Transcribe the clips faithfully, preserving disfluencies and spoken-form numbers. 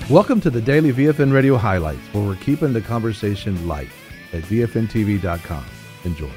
Welcome to the Daily V F N Radio Highlights, where we're keeping the conversation light at V F N T V dot com. Enjoy.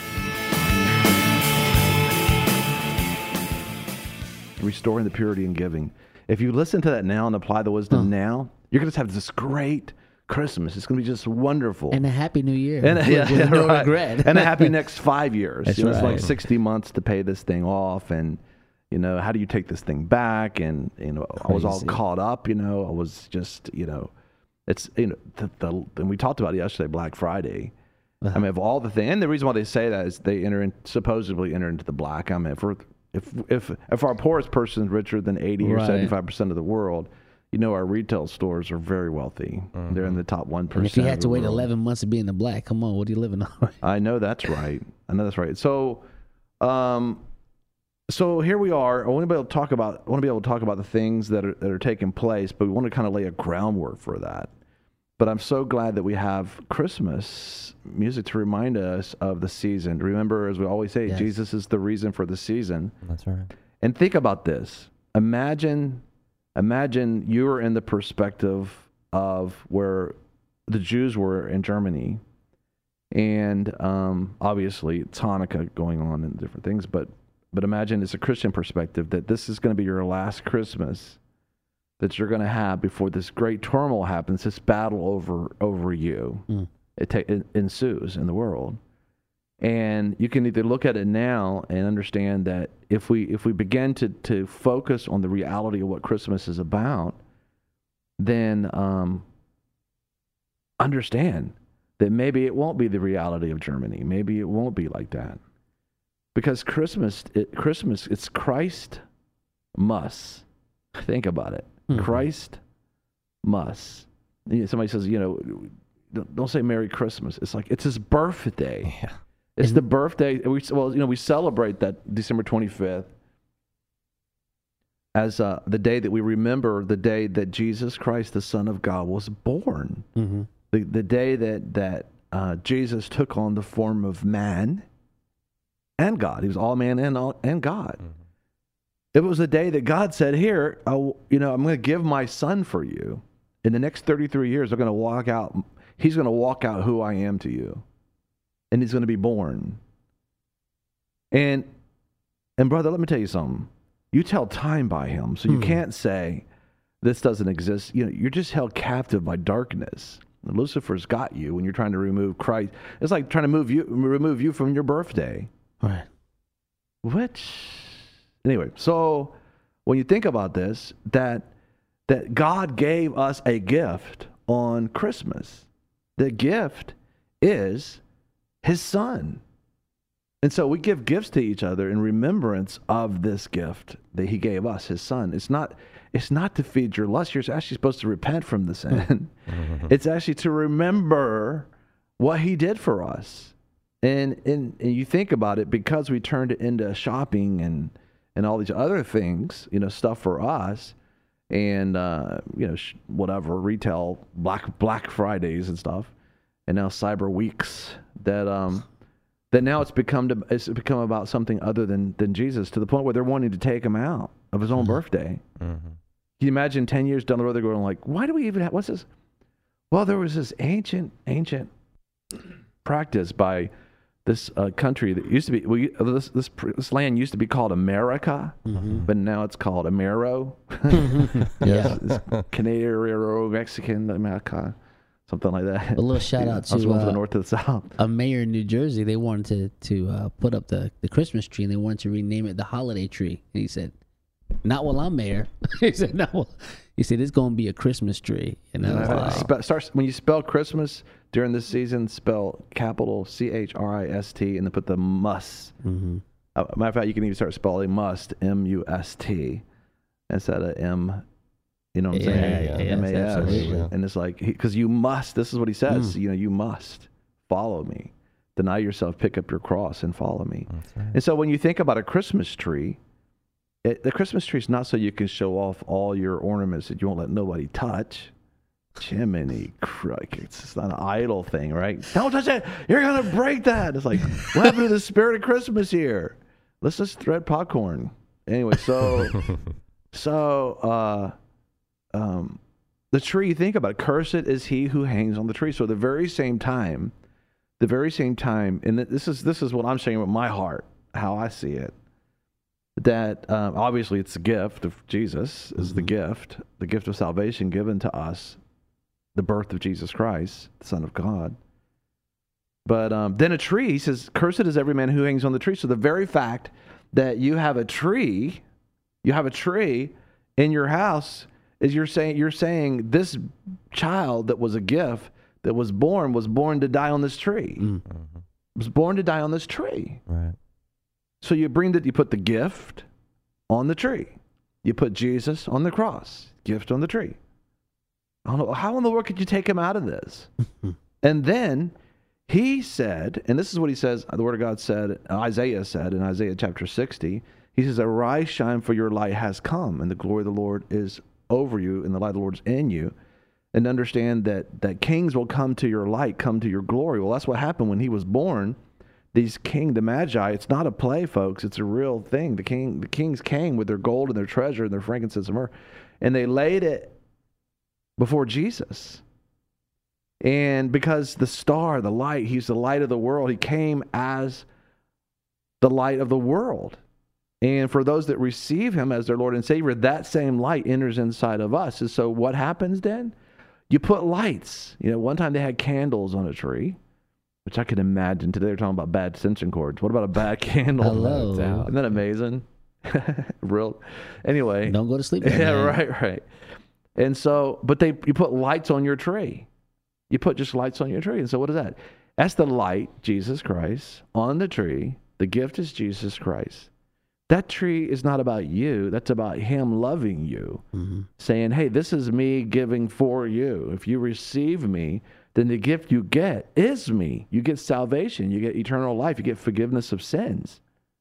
Restoring the purity in giving. If you listen to that now and apply the wisdom Huh. now, you're going to have this great Christmas. It's going to be just wonderful. And a happy new year. And, with, with no right. regret. And a happy next five years. That's you know, It's right. like sixty months to pay this thing off. And, you know, how do you take this thing back? And, you know, I was all Crazy. caught up, you know, I was just, you know, it's, you know, the, the, and we talked about it yesterday, Black Friday. I mean, of all the things, and the reason why they say that is they enter in, supposedly enter into the black. I mean, if we're, if if if our poorest person is richer than eighty or Right. seventy-five percent of the world, you know, our retail stores are very wealthy. Mm-hmm. They're in the top one percent. And if you had of to the wait world. eleven months to be in the black, come on, what are you living on? I know that's right. I know that's right. So, um, so here we are. I want to be able to talk about. I want to be able to talk about the things that are that are taking place, but we want to kind of lay a groundwork for that. But I'm so glad that we have Christmas music to remind us of the season. Remember, as we always say, Yes. Jesus is the reason for the season. That's right. And think about this. Imagine, imagine you were in the perspective of where the Jews were in Germany, and um, obviously it's Hanukkah going on and different things. But but imagine it's a Christian perspective that this is going to be your last Christmas that you're going to have before this great turmoil happens, this battle over over you. Mm. It, ta- it ensues in the world. And you can either look at it now and understand that if we if we begin to, to focus on the reality of what Christmas is about, then um, understand that maybe it won't be the reality of Germany. Maybe it won't be like that. Because Christmas, it, Christmas, it's Christ must. Think about it. Mhm. Christ must. You know, somebody says, you know, don't, don't say Merry Christmas. It's like, it's his birthday. Yeah. It's And- the birthday. We well, you know, we celebrate that December twenty-fifth as uh, the day that we remember the day that Jesus Christ, the Son of God, was born. Mm-hmm. The the day that that uh, Jesus took on the form of man and God. He was all man and all, and God. Mhm. It was the day that God said, "Here, I, you know, I'm going to give my Son for you. In the next thirty-three years, I'm going to walk out. He's going to walk out who I am to you." And he's going to be born. And, and brother, let me tell you something. You tell time by him, so you Hmm. can't say this doesn't exist. You know, you're just held captive by darkness. And Lucifer's got you when you're trying to remove Christ. It's like trying to move you, remove you from your birthday. Right. Which, anyway, so when you think about this, that that God gave us a gift on Christmas. The gift is his Son. And so we give gifts to each other in remembrance of this gift that he gave us, his Son. It's not it's not to feed your lust. You're actually supposed to repent from the sin. It's actually to remember what he did for us. And, and and you think about it, because we turned it into shopping and and all these other things, you know, stuff for us, and uh, you know, sh- whatever retail Black Black Fridays and stuff, and now Cyber Weeks, that um that now it's become to, it's become about something other than than Jesus, to the point where they're wanting to take him out of his own birthday. Mhm. Can you imagine ten years down the road they're going like, why do we even have, what's this? Well, there was this ancient ancient practice by this uh, country that used to be, we, this, this this land used to be called America, Mm-hmm. but now it's called Amero. Yeah. It's Canadian, Mexican, America, something like that. A little shout Yeah, out I was to, going from uh, the north to the south. A mayor in New Jersey, they wanted to, to uh, put up the, the Christmas tree, and they wanted to rename it the holiday tree. And he said, not while I'm mayor. he said, no. While, he said, it's going to be a Christmas tree. And I was Uh, like, spe- starts, when you spell Christmas during this season, spell capital C H R I S T and then put the must. mm-hmm. Uh, matter of fact, you can even start spelling must, M U S T, instead of M, you know what I'm Yeah, saying? yeah, yeah. M A S. Absolutely. Yeah. And it's like, because you must, this is what he says, Mm. you know, you must follow me. Deny yourself, pick up your cross, and follow me. That's right. And so when you think about a Christmas tree, it, the Christmas tree is not so you can show off all your ornaments that you won't let nobody touch. Jiminy Crick. It's just not an idle thing, right? Don't touch it. You're going to break that. It's like, what happened to the spirit of Christmas here? Let's just thread popcorn. Anyway, so, so, uh, um, the tree, think about it. Cursed is he who hangs on the tree. So the very same time, the very same time, and this is this is what I'm saying with my heart, how I see it. That um, obviously it's the gift of Jesus, is mm-hmm. the gift, the gift of salvation given to us, the birth of Jesus Christ, the Son of God. But um, then a tree, he says, cursed is every man who hangs on the tree. So the very fact that you have a tree, you have a tree in your house, is you're saying you're saying this child that was a gift that was born was born to die on this tree. Mm-hmm. Was born to die on this tree. Right. So you bring that, you put the gift on the tree. You put Jesus on the cross, gift on the tree. I don't know, how in the world could you take him out of this? And then he said, and this is what he says, the word of God said, Isaiah said in Isaiah chapter sixty, he says, arise, shine, for your light has come, and the glory of the Lord is over you, and the light of the Lord is in you. And understand that, that kings will come to your light, come to your glory. Well, that's what happened when he was born. These king, the Magi, it's not a play, folks. It's a real thing. The king, the kings came with their gold and their treasure and their frankincense and myrrh, and they laid it before Jesus. And because the star, the light, he's the light of the world, he came as the light of the world. And for those that receive him as their Lord and Savior, that same light enters inside of us. And so what happens then? You put lights. You know, one time they had candles on a tree, which I can imagine. Today they're talking about bad extension cords. What about a bad candle? Hello. Isn't that amazing? Real. Anyway. Don't go to sleep. Yeah, right, right. And so, but they, you put lights on your tree. You put just lights on your tree. And so what is that? That's the light, Jesus Christ, on the tree. The gift is Jesus Christ. That tree is not about you. That's about him loving you. Mm-hmm. Saying, hey, this is me giving for you. If you receive me, then the gift you get is me. You get salvation. You get eternal life. You get forgiveness of sins.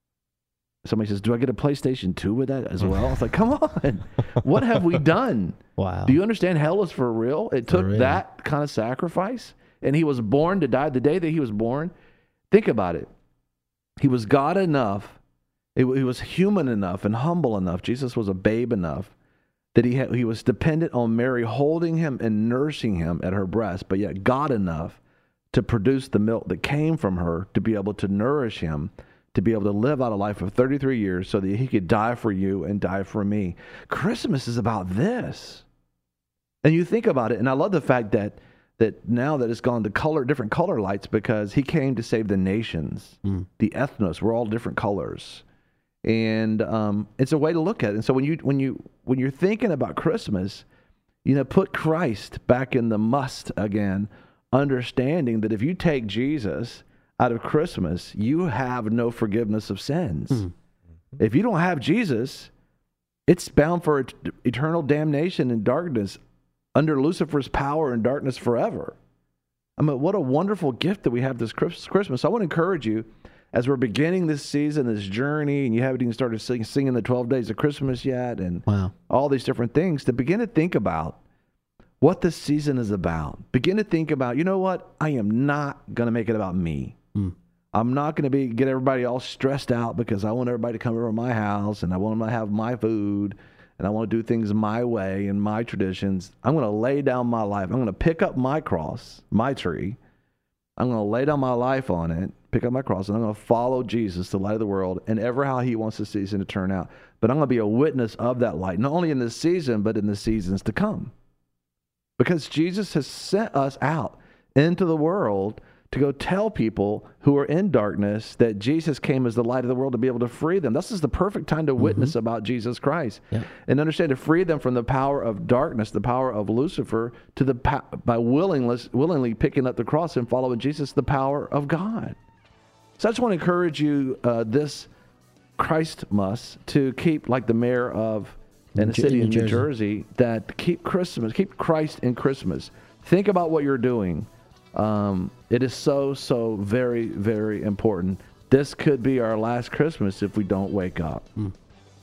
Somebody says, do I get a PlayStation two with that as well? It's like, come on. What have we done? Wow. Do you understand hell is for real? It For took real. that kind of sacrifice. And he was born to die. The day that he was born, think about it. He was God enough. He was human enough and humble enough. Jesus was a babe enough that he had, he was dependent on Mary holding him and nursing him at her breast, but yet God enough to produce the milk that came from her to be able to nourish him, to be able to live out a life of thirty-three years so that he could die for you and die for me. Christmas is about this. And you think about it, and I love the fact that that now that it's gone to color, different color lights, because he came to save the nations, mm. the ethnos. We're all different colors. And um, it's a way to look at it. And so when you when you when you're thinking about Christmas, you know, put Christ back in the must again, understanding that if you take Jesus out of Christmas, you have no forgiveness of sins. Mm-hmm. If you don't have Jesus, it's bound for et- eternal damnation and darkness under Lucifer's power and darkness forever. I mean, what a wonderful gift that we have this Christmas. I want to encourage you, as we're beginning this season, this journey, and you haven't even started sing, singing the twelve days of Christmas yet, and wow. all these different things, to begin to think about what this season is about. Begin to think about, you know what? I am not going to make it about me. Mm. I'm not going to be get everybody all stressed out because I want everybody to come over to my house, and I want them to have my food, and I want to do things my way and my traditions. I'm going to lay down my life. I'm going to pick up my cross, my tree. I'm going to lay down my life on it, pick up my cross, and I'm going to follow Jesus, the light of the world, and ever how he wants the season to turn out. But I'm going to be a witness of that light, not only in this season, but in the seasons to come. Because Jesus has sent us out into the world to go tell people who are in darkness that Jesus came as the light of the world to be able to free them. This is the perfect time to witness mm-hmm. about Jesus Christ. Yeah. And understand, to free them from the power of darkness, the power of Lucifer, to the by willingness, willingly picking up the cross and following Jesus, the power of God. So I just want to encourage you uh, this Christmas to keep, like the mayor of in a city in New Jersey. Jersey, that keep Christmas, keep Christ in Christmas. Think about what you're doing. Um, it is so, so very, very important. This could be our last Christmas if we don't wake up. Mm.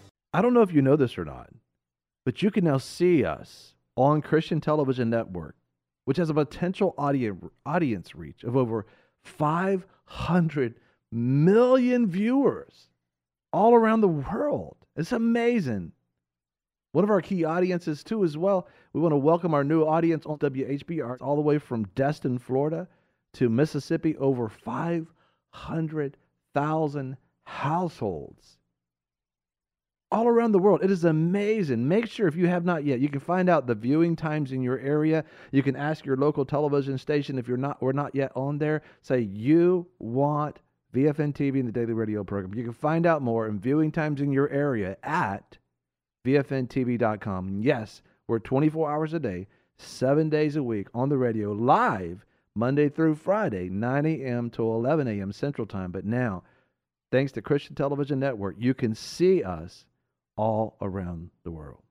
I don't know if you know this or not, but you can now see us on Christian Television Network, which has a potential audience, audience reach of over five hundred million viewers all around the world. It's amazing. One of our key audiences, too, as well. We want to welcome our new audience on W H B R all the way from Destin, Florida to Mississippi. Over five hundred thousand households all around the world. It is amazing. Make sure, if you have not yet, you can find out the viewing times in your area. You can ask your local television station if you're not we're not yet on there. Say you want V F N T V and the Daily Radio program. You can find out more and viewing times in your area at V F N T V dot com. Yes, we're twenty-four hours a day, seven days a week on the radio, live Monday through Friday, nine a.m. to eleven a.m. Central Time. But now, thanks to Christian Television Network, you can see us all around the world.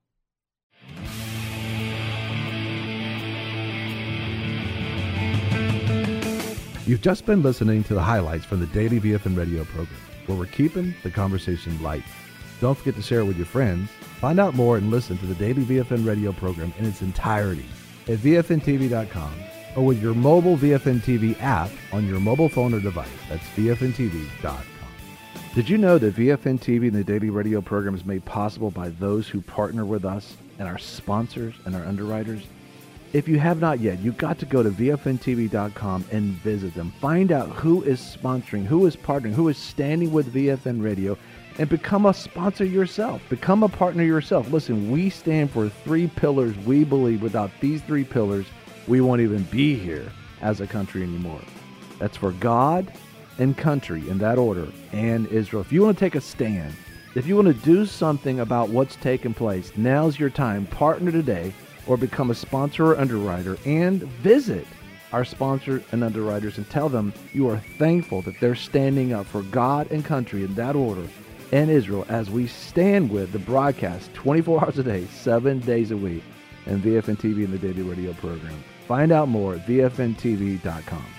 You've just been listening to the highlights from the Daily V F N Radio program, where we're keeping the conversation light. Don't forget to share it with your friends. Find out more and listen to the Daily V F N Radio program in its entirety at V F N T V dot com or with your mobile V F N T V app on your mobile phone or device. That's V F N T V dot com. Did you know that V F N T V and the Daily Radio program is made possible by those who partner with us and our sponsors and our underwriters? If you have not yet, you've got to go to V F N T V dot com and visit them. Find out who is sponsoring, who is partnering, who is standing with V F N Radio, and become a sponsor yourself. Become a partner yourself. Listen, we stand for three pillars. We believe without these three pillars, we won't even be here as a country anymore. That's for God and country in that order, and Israel. If you want to take a stand, if you want to do something about what's taking place, now's your time. Partner today or become a sponsor or underwriter and visit our sponsors and underwriters and tell them you are thankful that they're standing up for God and country in that order and Israel as we stand with the broadcast twenty-four hours a day, seven days a week, and V F N T V and the Daily Radio program. Find out more at V F N T V dot com.